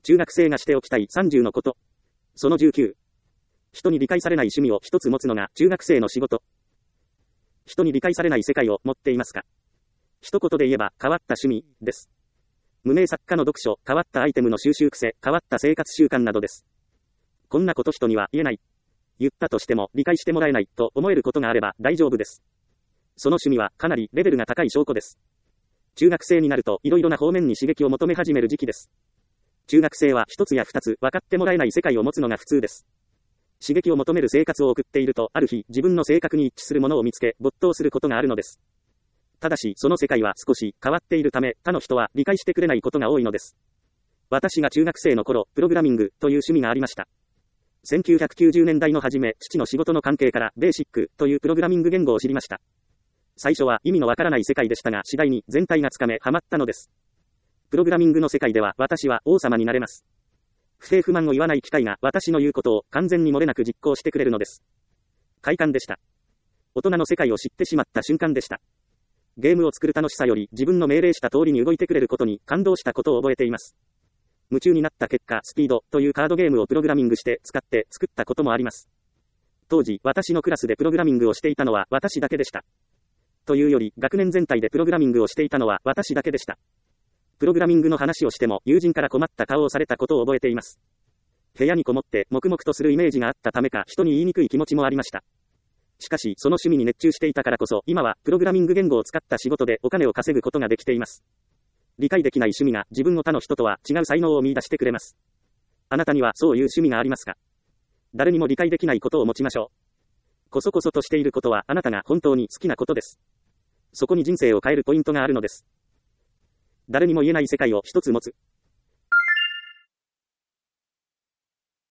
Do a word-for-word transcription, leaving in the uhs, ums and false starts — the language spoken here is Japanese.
中学生がしておきたいさんじゅうのこと。そのじゅうきゅう。人に理解されない趣味を一つ持つのが中学生の仕事。人に理解されない世界を持っていますか？一言で言えば変わった趣味です。無名作家の読書、変わったアイテムの収集癖、変わった生活習慣などです。こんなこと人には言えない。言ったとしても理解してもらえないと思えることがあれば大丈夫です。その趣味はかなりレベルが高い証拠です。中学生になるといろいろな方面に刺激を求め始める時期です。中学生は一つや二つ分かってもらえない世界を持つのが普通です。刺激を求める生活を送っていると、ある日自分の性格に一致するものを見つけ没頭することがあるのです。ただしその世界は少し変わっているため、他の人は理解してくれないことが多いのです。私が中学生の頃、プログラミングという趣味がありました。せんきゅうひゃくきゅうじゅうねんだいの初め、父の仕事の関係からベーシックというプログラミング言語を知りました。最初は意味のわからない世界でしたが、次第に全体がつかめハマったのです。プログラミングの世界では私は王様になれます。不平不満を言わない機械が私の言うことを完全に漏れなく実行してくれるのです。快感でした。大人の世界を知ってしまった瞬間でした。ゲームを作る楽しさより自分の命令した通りに動いてくれることに感動したことを覚えています。夢中になった結果、スピードというカードゲームをプログラミングして使って作ったこともあります。当時、私のクラスでプログラミングをしていたのは私だけでした。というより、学年全体でプログラミングをしていたのは私だけでした。プログラミングの話をしても友人から困った顔をされたことを覚えています。部屋にこもって黙々とするイメージがあったためか、人に言いにくい気持ちもありました。しかし、その趣味に熱中していたからこそ、今はプログラミング言語を使った仕事でお金を稼ぐことができています。理解できない趣味が自分を他の人とは違う才能を見出してくれます。あなたにはそういう趣味がありますか？誰にも理解できないことを持ちましょう。こそこそとしていることはあなたが本当に好きなことです。そこに人生を変えるポイントがあるのです。誰にも言えない世界を一つ持つ。